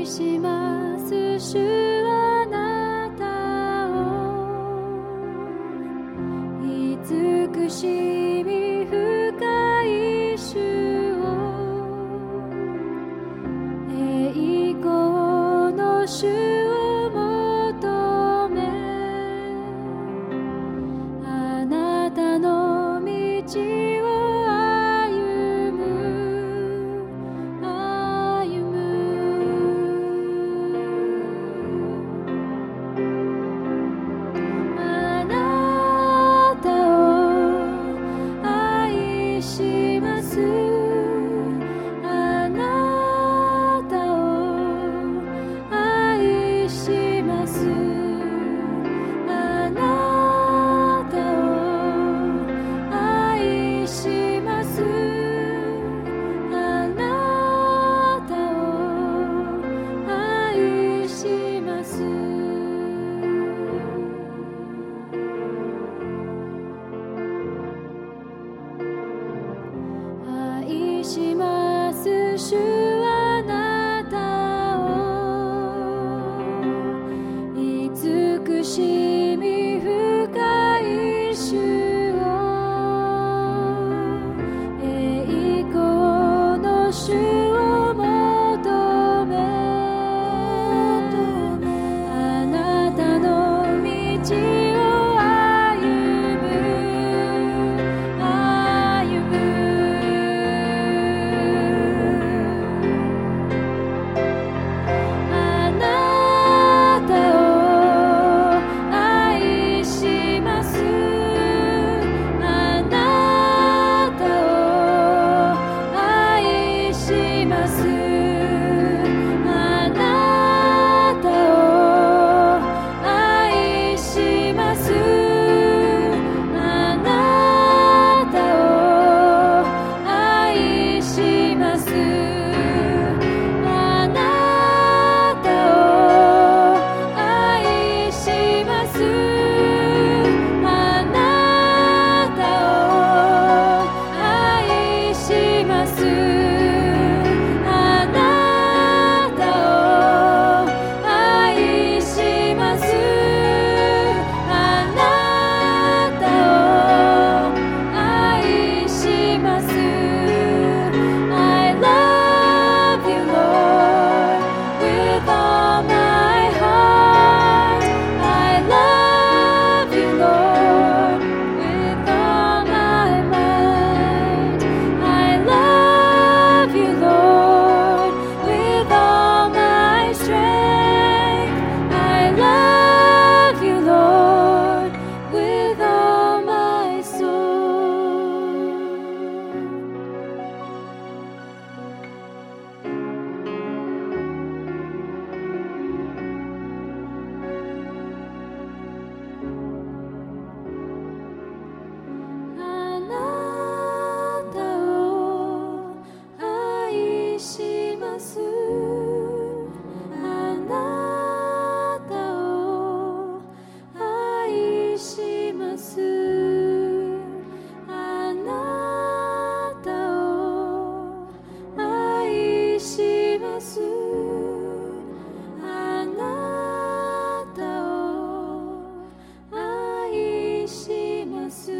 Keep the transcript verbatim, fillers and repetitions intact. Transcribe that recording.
します主あなたを慈しみ深い主を栄光の主を求めあなたの道を歩む歩むあなたを愛しますあなたを愛しますあなたを愛しますあなたを愛します愛します主あなたを慈しみ深い主を栄光の主を求めあなたの道を歩む歩むあなたを愛しますあなたを愛しますあなたを愛しますあなたを愛しますあなたを愛しますあなたを愛しますあなたを愛しますあなたを愛します I love you Lord with all my heart I love you Lord with all my might I love you Lord with all my strength I love you Lord with all my soulあなたを愛しますあなたを愛しますあなたを愛しますあなたを愛します